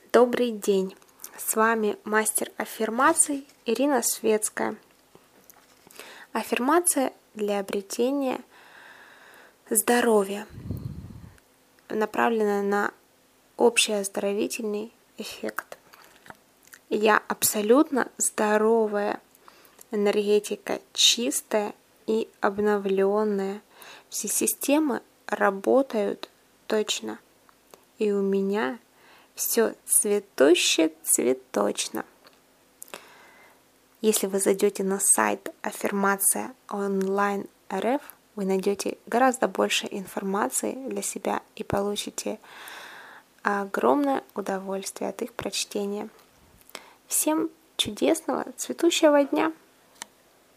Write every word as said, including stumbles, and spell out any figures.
Добрый день! С вами мастер аффирмаций Ирина Светская. Аффирмация для обретения здоровья, направленная на общий оздоровительный эффект. Я абсолютно здоровая, энергетика чистая и обновленная. Все системы работают точно, и у меня все цветуще-цветочно. Если вы зайдете на сайт аффирмация онлайн точка эр эф, вы найдете гораздо больше информации для себя и получите огромное удовольствие от их прочтения. Всем чудесного, цветущего дня!